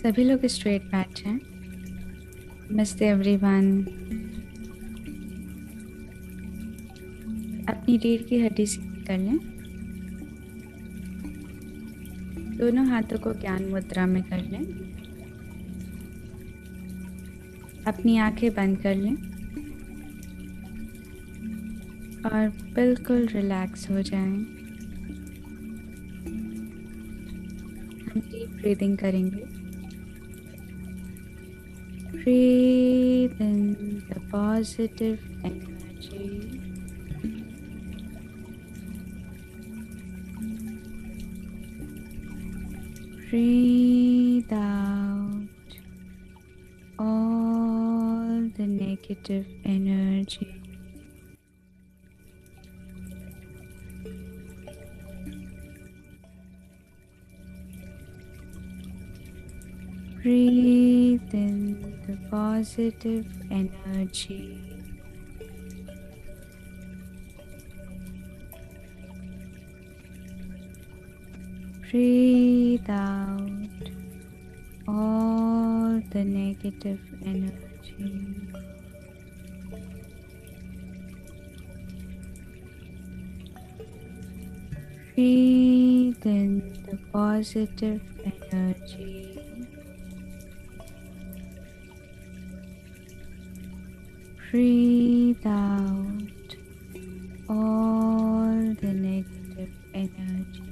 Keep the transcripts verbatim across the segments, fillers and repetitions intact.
सभी लोग स्ट्रेट बैठे हैं। नमस्ते एवरीवन। अपनी रीढ़ की हड्डी सीधी कर लें। दोनों हाथों को ज्ञान मुद्रा में कर लें। अपनी आंखें बंद कर लें और बिल्कुल रिलैक्स हो जाएं। हम डीप ब्रीदिंग करेंगे। Breathe in the positive energy. Breathe out all the negative energy. Breathe in the positive energy. Breathe out all the negative energy. Breathe in the positive energy. Breathe out all the negative energy.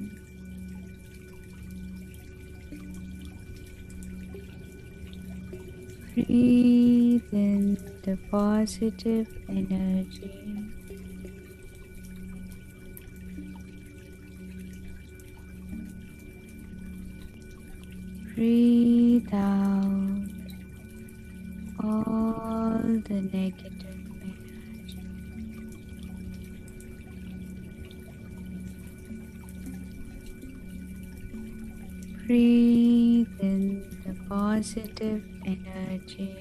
Breathe in the positive energy. Breathe out all the negative energy. Breathe in the positive energy.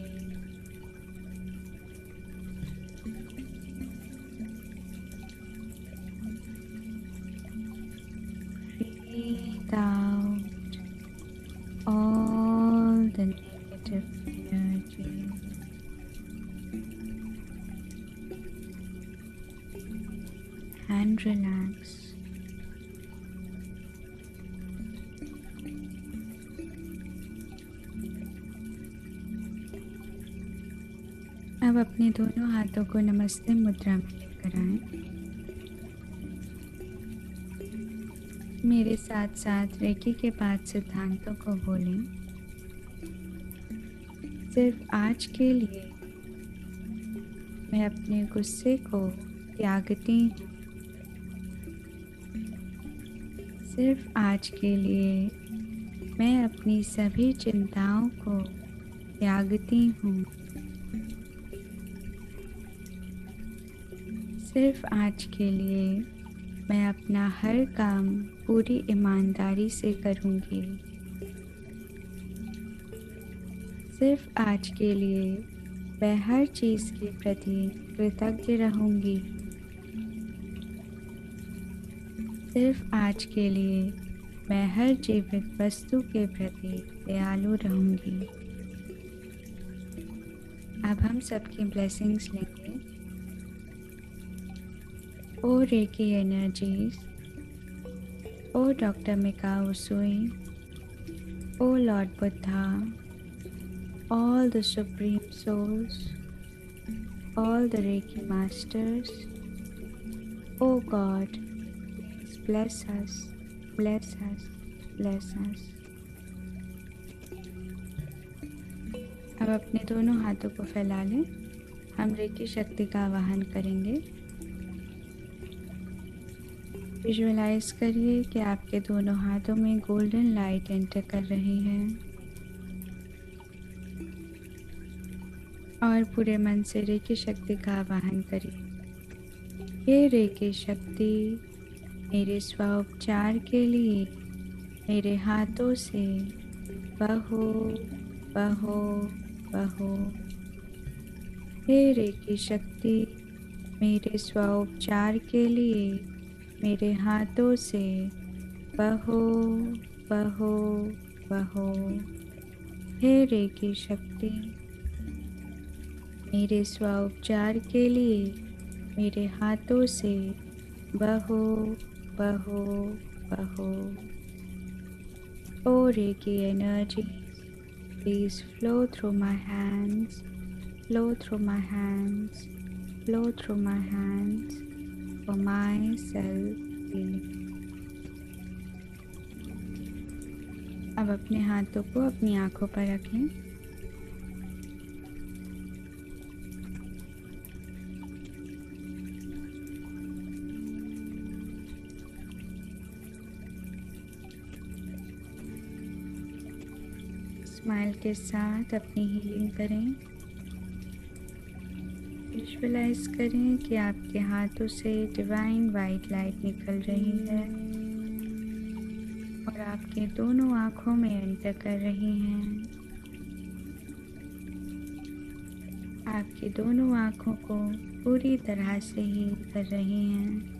Breathe out all the negative energy. And relax. अब अपने दोनों हाथों को नमस्ते मुद्रा में लेकर आएं। मेरे साथ साथ रेकी के पांच सिद्धांतों को बोलें। सिर्फ आज के लिए मैं अपने गुस्से को त्यागती हूँ। सिर्फ आज के लिए मैं अपनी सभी चिंताओं को त्यागती हूँ। सिर्फ आज के लिए मैं अपना हर काम पूरी ईमानदारी से करूँगी। सिर्फ आज के लिए मैं हर चीज़ के प्रति कृतज्ञ रहूँगी। सिर्फ आज के लिए मैं हर जीवित वस्तु के प्रति दयालु रहूँगी। अब हम सबकी ब्लेसिंग्स लेंगे। O Reiki energies, O doctor Mikao Usui, O lord Buddha, all the supreme souls, all the Reiki masters, oh God, please bless us, bless us, bless us. अब अपने दोनों हाथों को फैला लें। हम रेकी शक्ति का आवाहन करेंगे। विजुअलाइज करिए कि आपके दोनों हाथों में गोल्डन लाइट एंटर कर रही है और पूरे मन से रेकी शक्ति का आवाहन करिए। हे रेकी शक्ति, मेरे स्वोपचार के लिए मेरे हाथों से बहो बहो बहो। हे रेकी शक्ति, मेरे स्वोपचार के लिए मेरे हाथों से बहो बहो बहो। हे रेकी शक्ति, मेरे स्वउपचार के लिए मेरे हाथों से बहो बहो बहो। O Reiki energy, please flow through my hands, flow through my hands, flow through my hands for my self healing। अब अपने हाथों को अपनी आंखों पर रखें। स्माइल के साथ अपनी हीलिंग करें। विजुअलाइज करें कि आपके हाथों से डिवाइन वाइट लाइट निकल रही है और आपके दोनों आँखों में एंटर कर रही हैं। आपकी दोनों आँखों को पूरी तरह से हील कर रही हैं।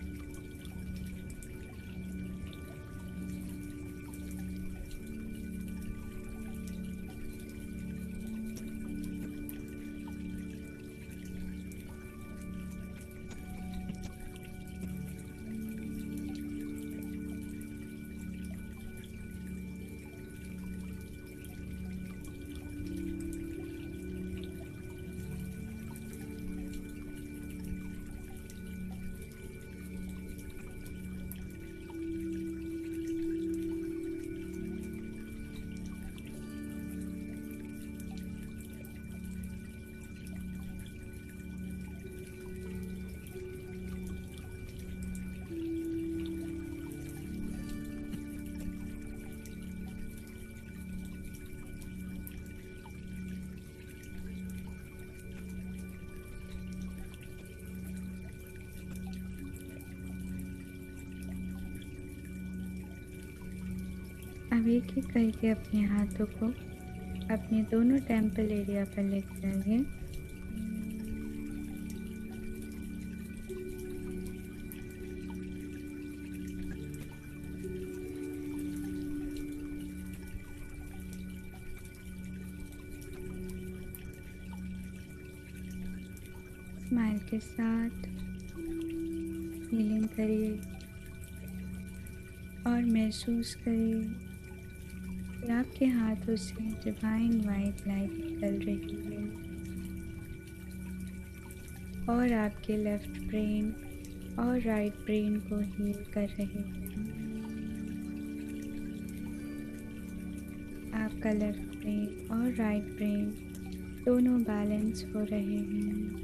अब एक एक करके अपने हाथों को अपने दोनों टेम्पल एरिया पर लेकर आइए। स्माइल के साथ हीलिंग करिए और महसूस करिए कि आपके हाथों से डिवाइन वाइट लाइट निकल रही है और आपके लेफ्ट ब्रेन और राइट ब्रेन को हील कर रही है। आपका लेफ्ट ब्रेन और राइट ब्रेन दोनों बैलेंस हो रहे हैं।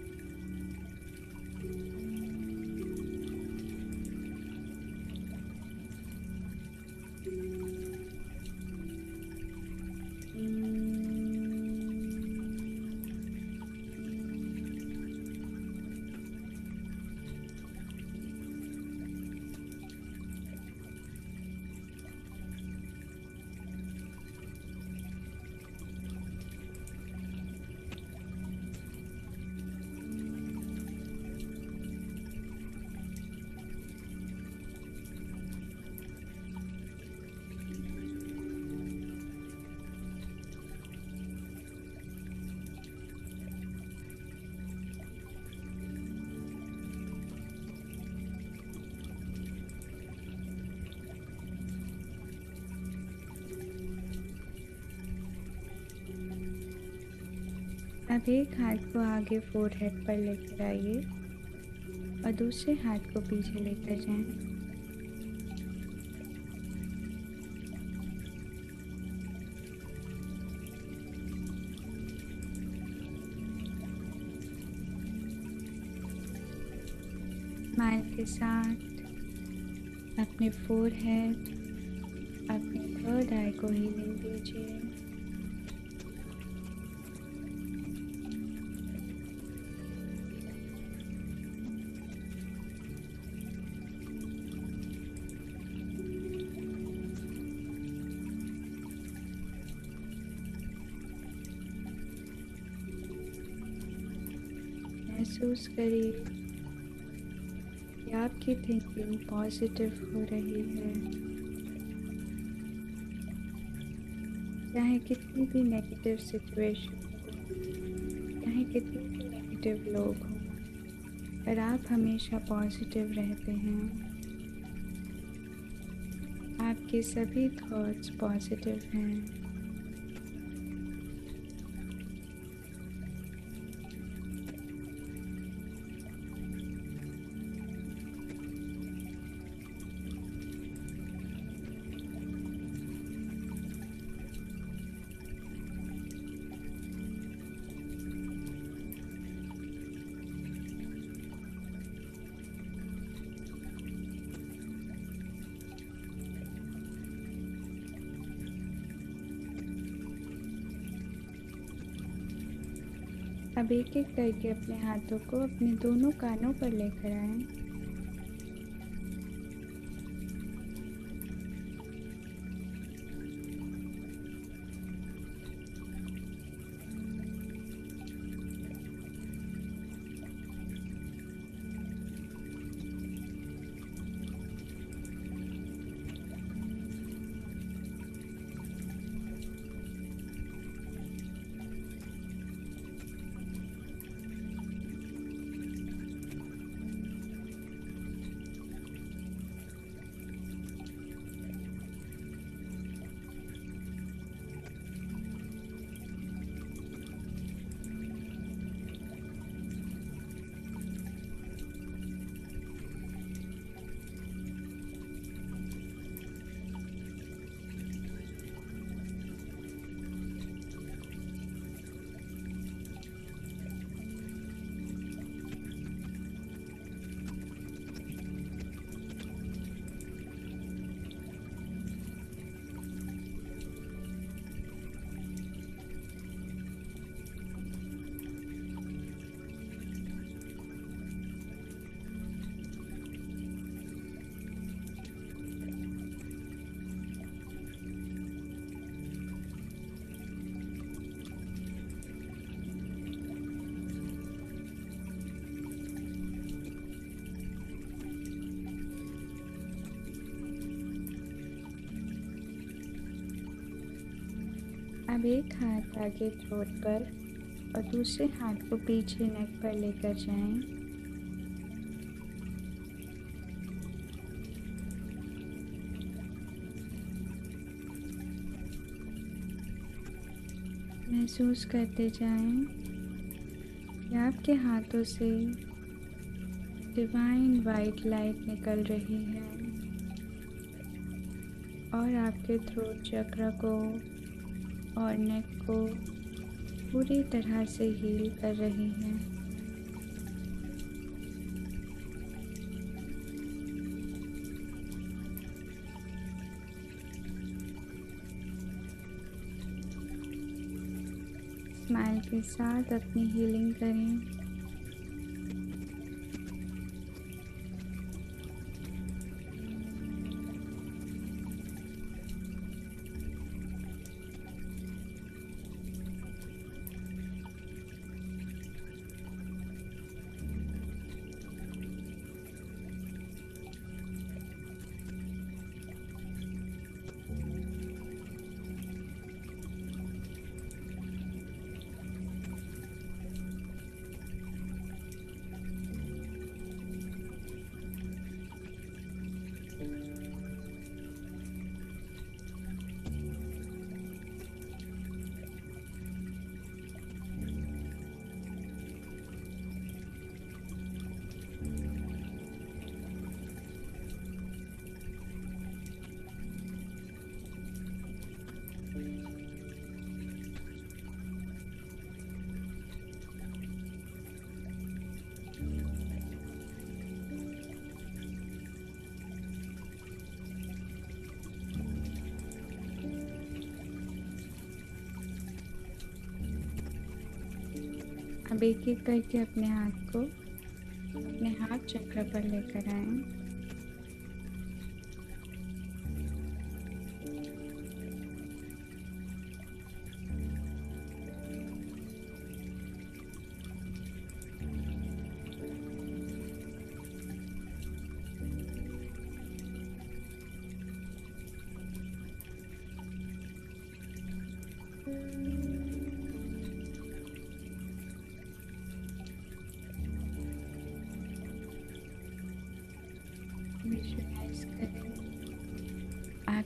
अब एक हाथ को आगे फोरहेड पर लेकर आइए और दूसरे हाथ को पीछे लेकर जाएं। स्माइल के साथ अपने फोरहेड, अपने थर्ड आई को हीलिंग दीजिए। महसूस करिए कि आपकी थिंकिंग पॉजिटिव हो रही है। चाहे कितनी भी नेगेटिव सिचुएशन हो, चाहे कितने भी नेगेटिव लोग हों, पर आप हमेशा पॉजिटिव रहते हैं। आपके सभी थॉट्स पॉजिटिव हैं। अब एक एक करके अपने हाथों को अपने दोनों कानों पर लेकर आएं। अब एक हाथ आगे थ्रोट पर और दूसरे हाथ को पीछे नेक पर लेकर जाएं। महसूस करते जाएं कि आपके हाथों से डिवाइन वाइट लाइट निकल रही है और आपके थ्रोट चक्र को और नेक को पूरी तरह से हील कर रही है। स्माइल के साथ अपनी हीलिंग करें। अब एक एक करके अपने हाथ को अपने हाथ चक्र पर लेकर आएं।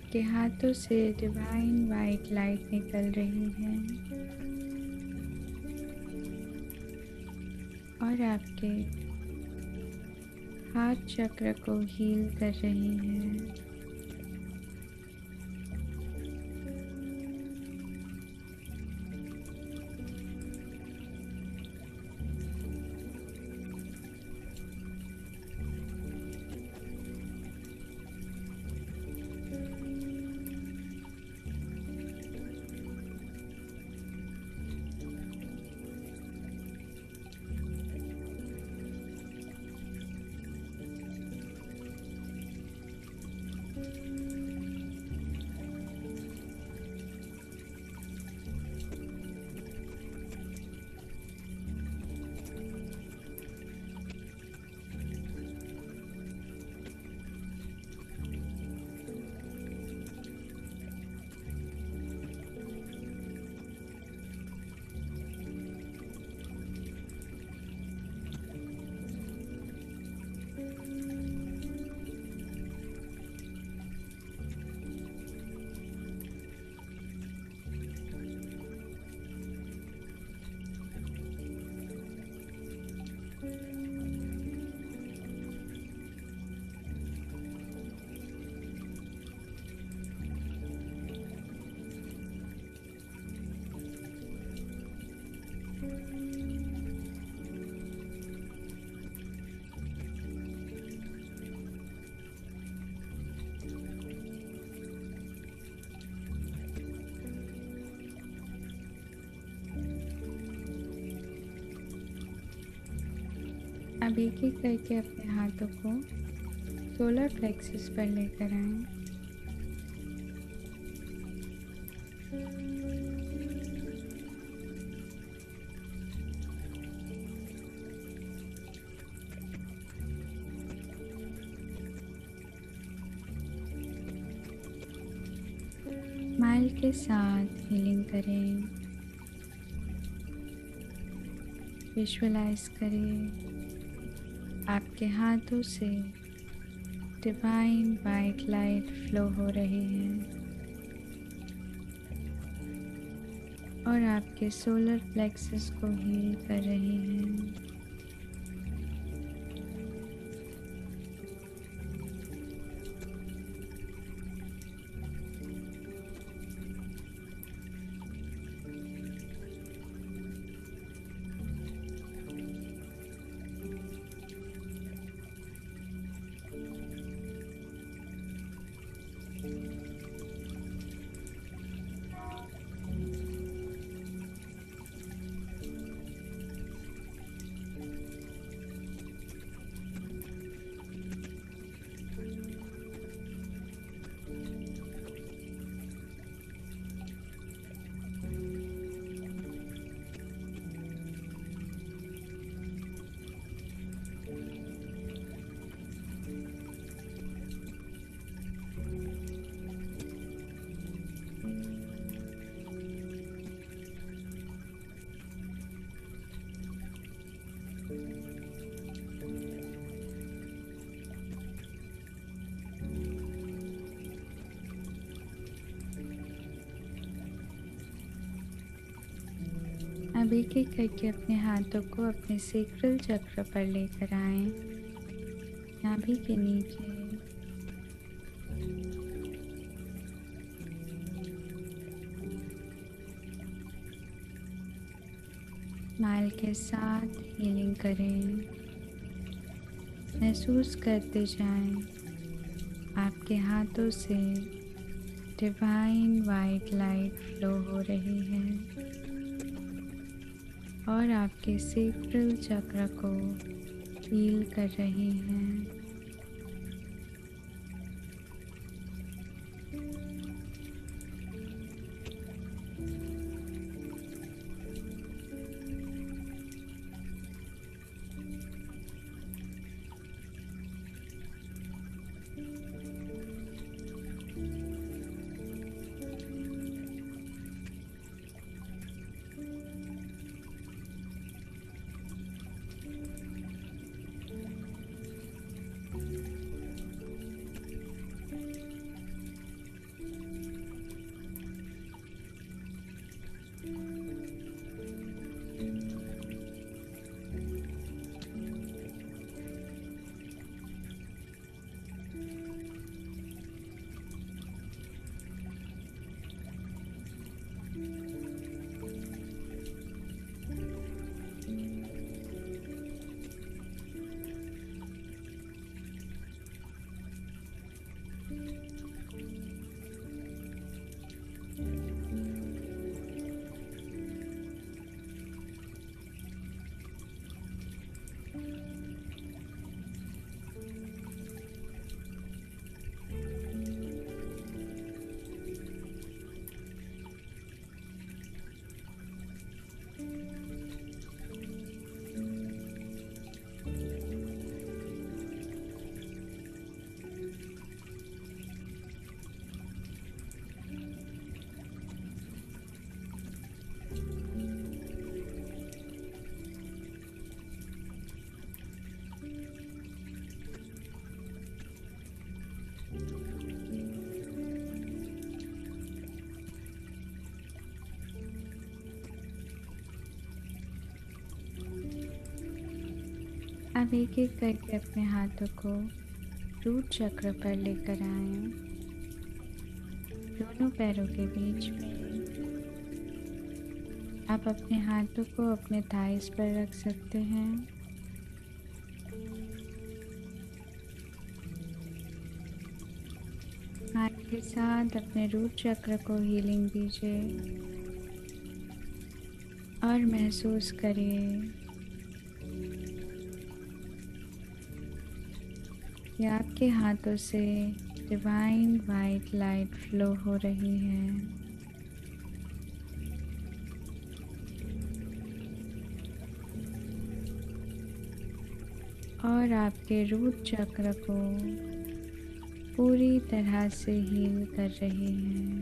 आपके हाथों से डिवाइन वाइट लाइट निकल रही है और आपके हार्ट चक्र को हील कर रही है। अब एक एक करके अपने हाथों को सोलर प्लेक्सस पर लेकर आएं। स्माइल के साथ हीलिंग करें। विजुअलाइज करें आपके हाथों से डिवाइन वाइट लाइट फ्लो हो रही है और आपके सोलर प्लेक्सस को हील कर रही है। अब एक एक करके अपने हाथों को अपने सेक्रल चक्र पर लेकर आएं, नाभि के नीचे। स्माइल के साथ हीलिंग करें। महसूस करते जाएं आपके हाथों से डिवाइन वाइट लाइट फ्लो हो रही है और आपके सेक्रल चक्र को हील कर रही है। अब एक एक करके अपने हाथों को रूट चक्र पर लेकर आएं, दोनों पैरों के बीच में। आप अपने हाथों को अपने थाइस पर रख सकते हैं। हाथ के साथ अपने रूट चक्र को हीलिंग दीजिए और महसूस करिए कि आपके हाथों से डिवाइन वाइट लाइट फ्लो हो रही है। और आपके रूट चक्र को पूरी तरह से हील कर रही है।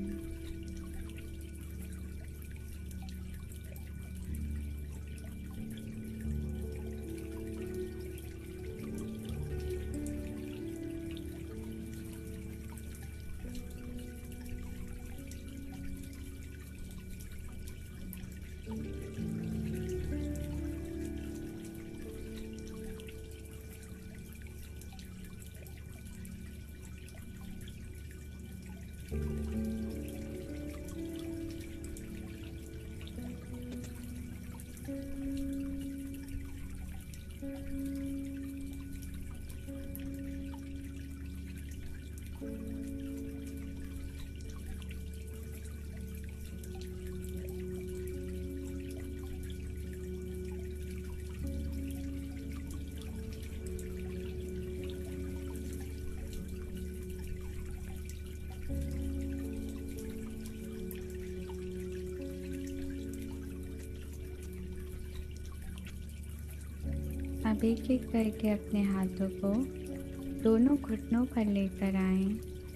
अब एक एक करके अपने हाथों को दोनों घुटनों पर लेकर आएं।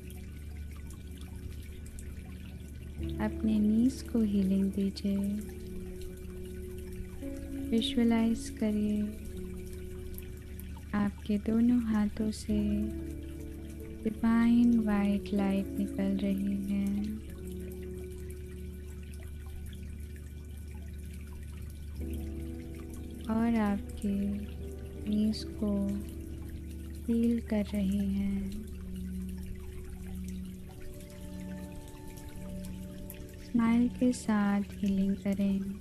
अपने नीज को हीलिंग दीजिए। विजुअलाइज करिए आपके दोनों हाथों से डिवाइन वाइट लाइट निकल रही है। और आपके नीज को हील कर रही है। स्माइल के साथ हीलिंग करें।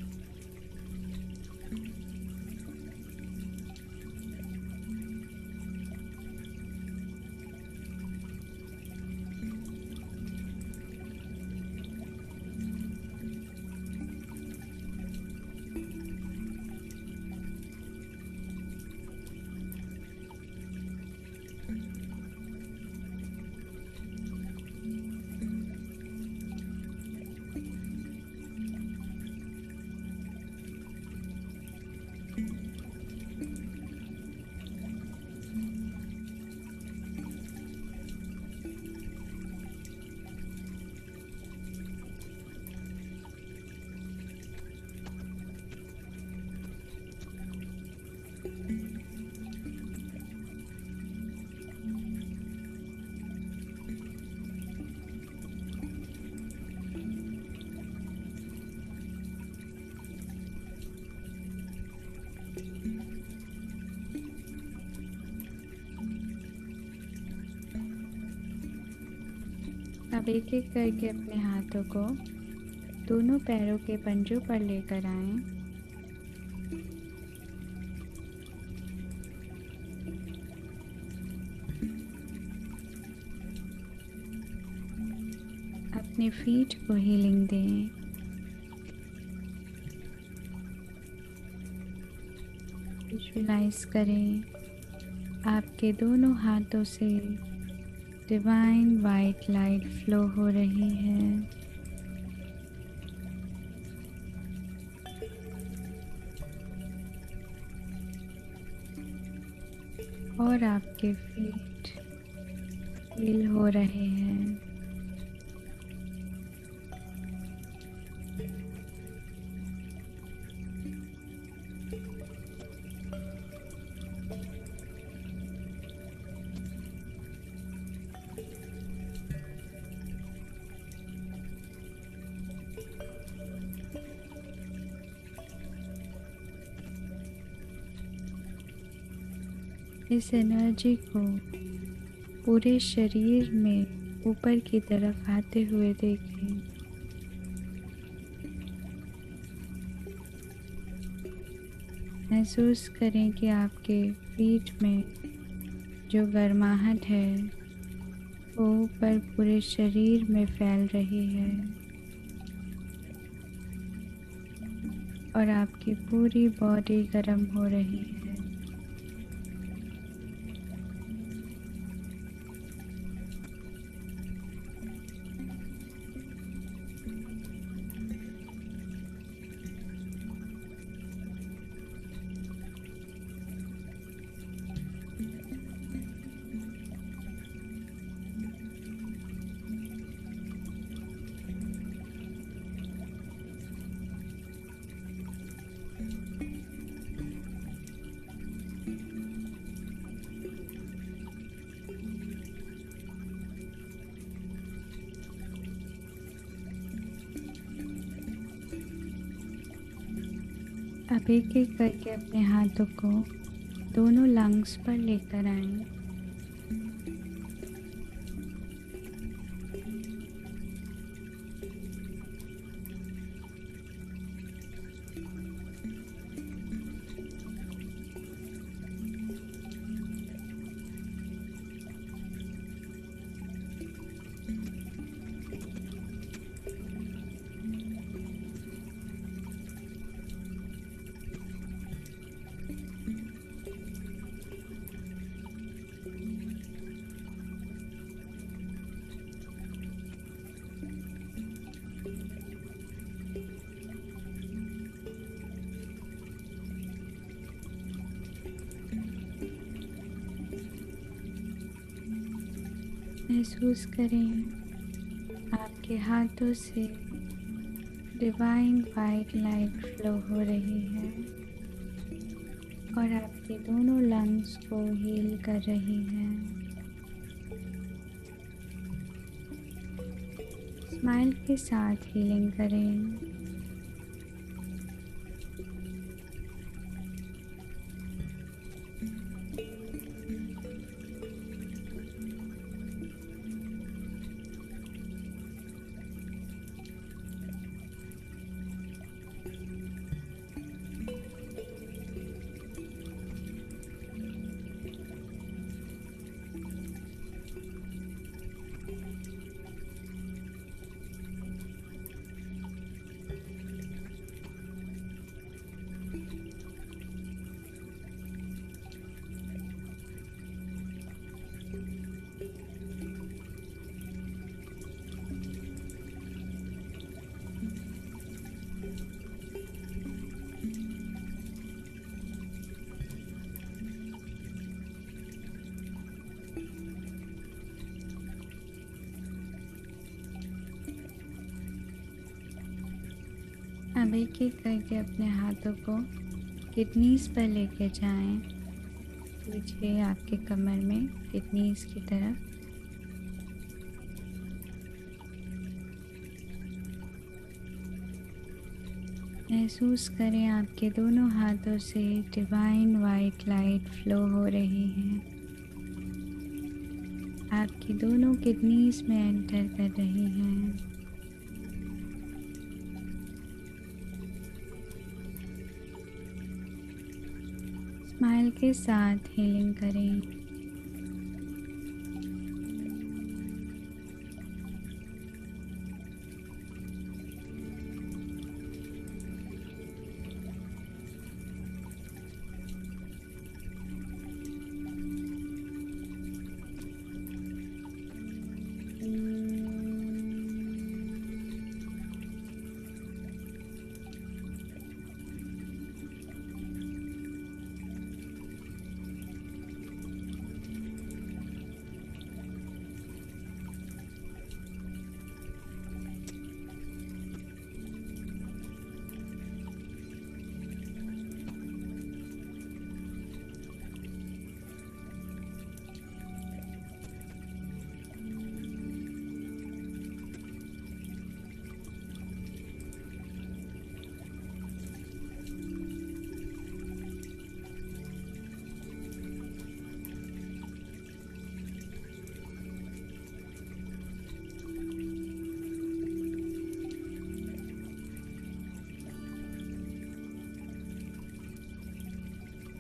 अब एक एक करके अपने हाथों को दोनों पैरों के पंजों पर लेकर आएं। अपने फीट को हीलिंग दें। विजुअलाइज करें आपके दोनों हाथों से डिवाइन वाइट लाइट फ्लो हो रही है। और आपके फीट हील हो रहे हैं। इस एनर्जी को पूरे शरीर में ऊपर की तरफ आते हुए देखें। महसूस करें कि आपके पीठ में जो गर्माहट है वो ऊपर पूरे शरीर में फैल रही है और आपकी पूरी बॉडी गर्म हो रही है। अब एक एक करके अपने हाथों को दोनों लंग्स पर लेकर आएं। महसूस करें आपके हाथों से डिवाइन वाइट लाइट फ्लो हो रही है और आपके दोनों लंग्स को हील कर रही है। स्माइल के साथ हीलिंग करें। अब एक एक करके अपने हाथों को किडनीज पर लेके जाएं, पीछे आपके कमर में किडनीज की तरफ। महसूस करें आपके दोनों हाथों से डिवाइन वाइट लाइट फ्लो हो रही है, आपकी दोनों किडनीज में एंटर कर रही हैं। स्माइल के साथ हीलिंग करें।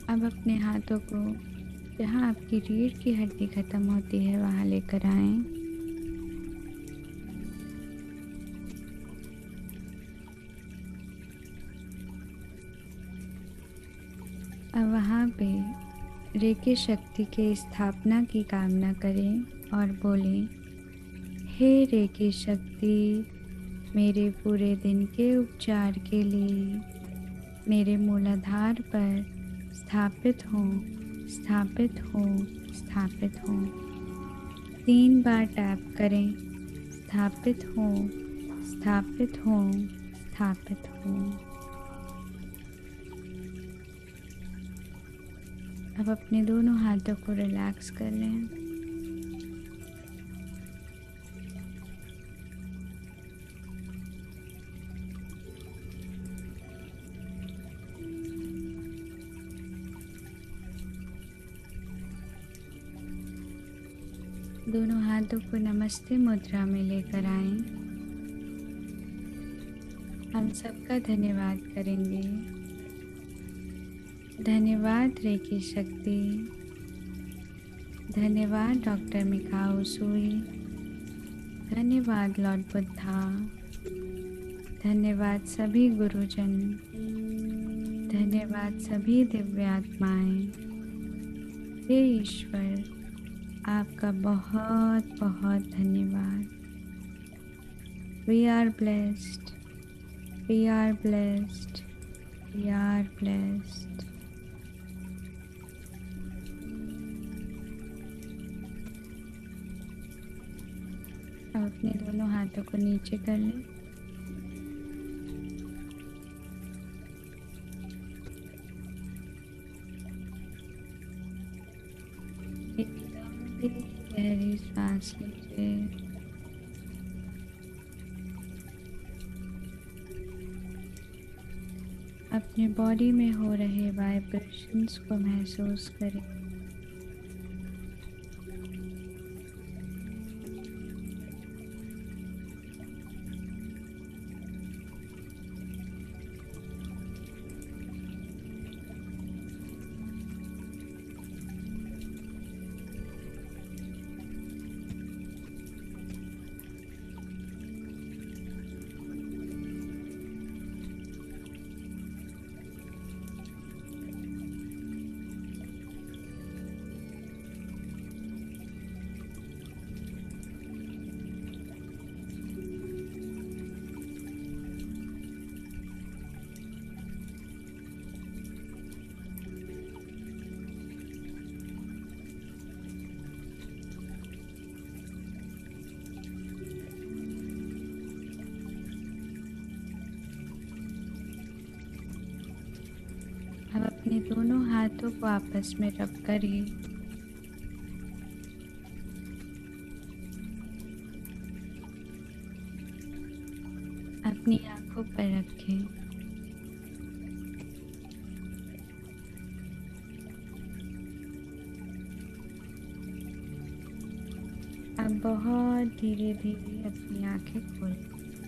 अब अपने हाथों को जहाँ आपकी रीढ़ की हड्डी खत्म होती है वहाँ लेकर आएं। अब वहाँ पे रेकी शक्ति के स्थापना की कामना करें और बोलें, हे रेकी शक्ति, मेरे पूरे दिन के उपचार के लिए मेरे मूलाधार पर स्थापित हो, स्थापित हो, स्थापित हो। तीन बार टैप करें। स्थापित हो, स्थापित हो, स्थापित हो। अब अपने दोनों हाथों को रिलैक्स कर लें। दोनों हाथों को नमस्ते मुद्रा में लेकर आएं। हम सबका धन्यवाद करेंगे। धन्यवाद रेकी शक्ति, धन्यवाद डॉक्टर मिकाओ सुई, धन्यवाद लॉर्ड बुद्धा, धन्यवाद सभी गुरुजन, धन्यवाद सभी दिव्य आत्माएं। हे ईश्वर, आपका बहुत बहुत धन्यवाद। We are blessed, we are blessed, we are blessed. अब अपने दोनों हाथों को नीचे कर लें। एकदम गहरी सांस लीजिए। अपने बॉडी में हो रहे वाइब्रेशंस को महसूस करें। अब अपने दोनों हाथों को आपस में रब करिए। अपनी आंखों पर रखें। अब बहुत धीरे धीरे अपनी आंखें खोलें।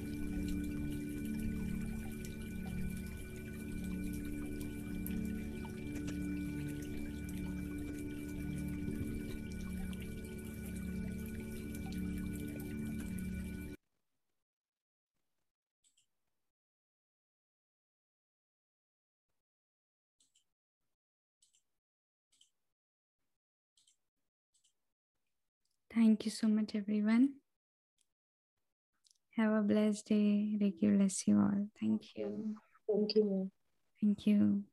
Thank you so much, everyone. Have a blessed day. Reiki bless you all. Thank you. Thank you. Thank you.